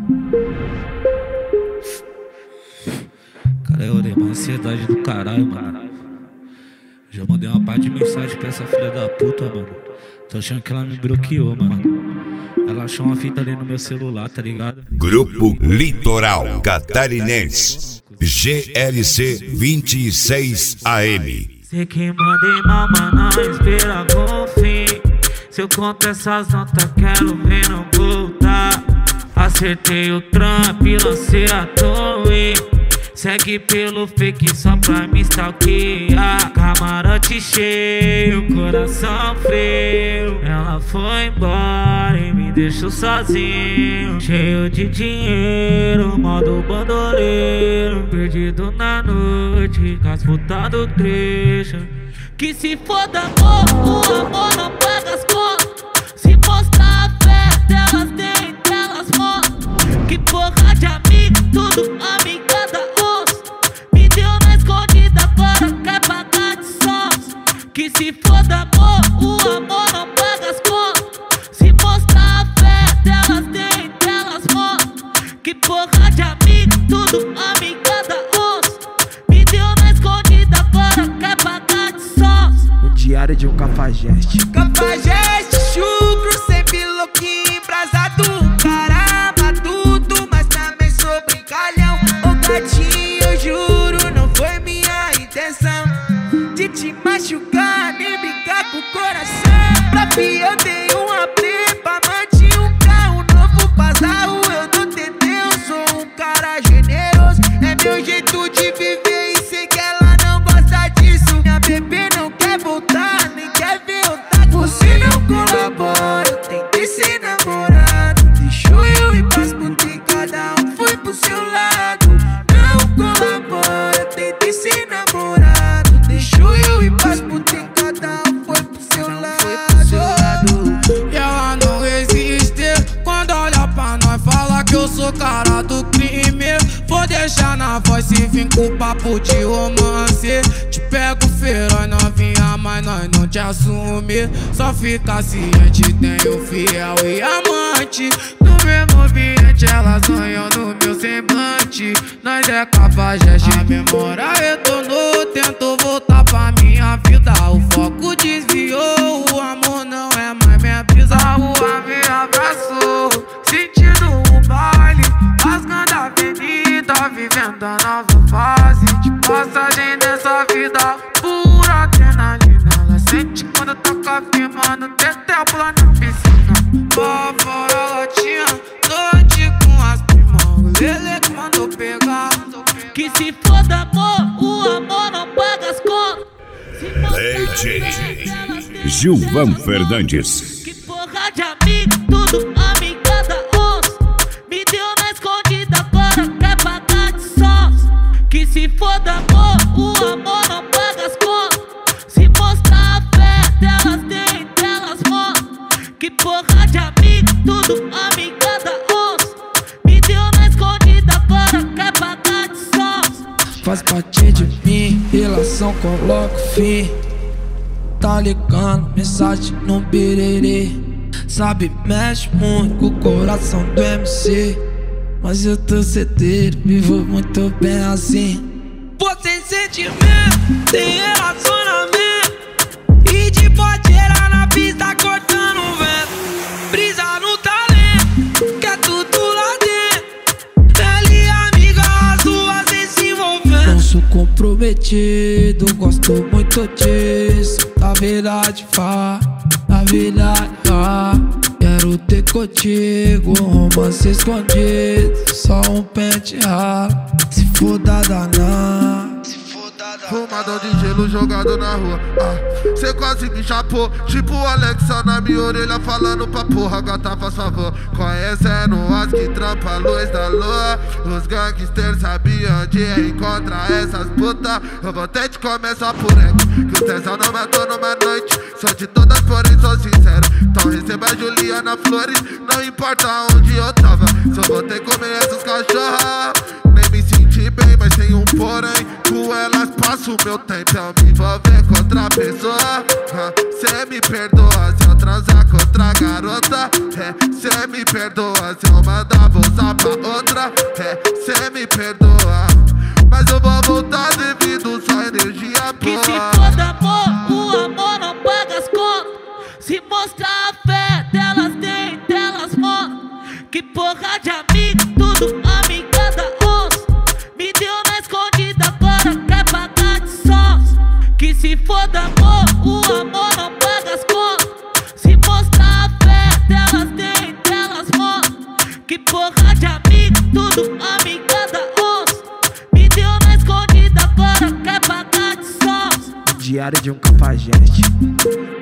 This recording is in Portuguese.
Cara, eu orei uma ansiedade do caralho, mano. Já mandei uma parte de mensagem pra essa filha da puta, mano. Tô achando que ela me bloqueou, mano. Ela achou uma fita ali no meu celular, tá ligado? Grupo Litoral Catarinense, GLC 26 AM. Sei que mandei mal, mas não esperava o fim. Se eu conto essas notas, quero ver não voltar. Acertei o trampo e lancei a torre. Segue pelo fake só pra me stalkear. Camarote cheio, coração frio. Ela foi embora e me deixou sozinho. Cheio de dinheiro, modo bandoleiro. Perdido na noite, com as putas do trecho. Que se foda amor, o amor não paga as contas. Se mostrar a fé delas, tem delas mostram. Que porra de amigo, tudo amigada osso. Me deu na escondida, agora quer pagar de sócio. Que se foda amor, o amor não paga as contas. Se mostrar a fé delas, tem delas mostram. Que porra de amigo, tudo amigada osso. Me deu na escondida, agora quer pagar de sócio. O diário de um cafajeste. Cafajeste, chucro, sempre louquinho, embrasado. Caramba, tudo, mas também sou brincalhão. Ô gatinho, eu juro, não foi minha intenção de te machucar, nem brincar com o coração. Pra fim eu dei uma prepa, mantive um carro novo, pasarro, eu não tentei, eu sou um cara generoso. É meu jeito de viver e sei que ela não gosta disso. Minha bebê não quer voltar, nem quer ver eu tá com você. Não colabora, eu tentei ser namorado. Deixou eu ir pras putas, cada um foi pro seu lado. Não colabora, eu tentei ser namorado. Deixou eu ir pras putas, cada um foi pro seu lado. E ela não resiste quando olha pra nós, fala que eu sou cara do crime. Vou deixar na voz se vim com papo de romance. Te pego feroz novinha, mas nós não te assume. Só fica ciente, tenho fiel e amante. No mesmo ambiente elas sonham no meu semblante. Nós é cafajeste, a memória retornou. Tento voltar pra minha vida, o foco desviou. O amor não é mais minha brisa, a rua me abraçou. Sentindo o baile, rasgando a avenida, vivendo a nova fase de passagem dessa vida. Pura adrenalina, ela sente quando toca firmando. Tentei pular na piscina, lá fora ela tinha noite com as primas. O Lele que mandou pegar. Que se foda amor, o amor não paga as contas. DJ Gilvan Fernandes. Que porra de amigo, tudo amigada osso. Me deu na escondida, agora quer pagar de sócio. Que se foda amor, o amor não paga as contas. Se mostrar a fé delas, tem delas mostram. Que porra de amigo, tudo amigada osso. Me deu na escondida, agora quer pagar de sócio. Faz parte de mim, relação coloca fim. Tá ligando, mensagem no birerê. Sabe, mexe muito com o coração do MC. Mas eu tô certeiro, vivo muito bem assim. Você tem sentimento, tem relacionamento. E de bodeira na pista cortando o vento. Brisa no talento, que é tudo lá dentro. Ela e amiga, as duas vem se envolvendo. Não sou comprometido, gosto muito disso. Na verdade, na verdade, quero ter contigo um romance escondido. Só um pente ralo, se for daná. Fumadão de gelo jogado na rua. Cê quase me chapou, tipo o Alexa na minha orelha falando pra porra. Gata, faz favor, conhecendo as que trampa a luz da lua. Os gangsters sabiam onde encontrar essas putas. Eu vou até te comer só por ego, que o tesão não matou numa noite. Sou de todas, porém sou sincero. Então receba a Juliana Flores, não importa onde eu tava. Só vou ter que comer essas cachorras. Nem me senti bem, mas tem um porém. Com elas passo o meu tempo, eu me envolver com outra pessoa. Cê me perdoa se eu transar com outra garota. Cê me perdoa. Se eu mandar bolsa pra outra, cê me perdoa. Mas eu vou voltar devido só energia Que boa. se foda amor, o amor não paga as contas. Se mostrar a fé delas tem, delas mostram. Que porra de amigo, tudo amigada onça. Me deu na escondida, agora quer pagar de sócio. Que se foda amor, o amor não paga as contas. Se mostrar a fé delas tem, delas mostram. Que porra de amigo, tudo amigada onça. Me deu na escondida, agora quer pagar de sócio. Diário de um Cafajeste.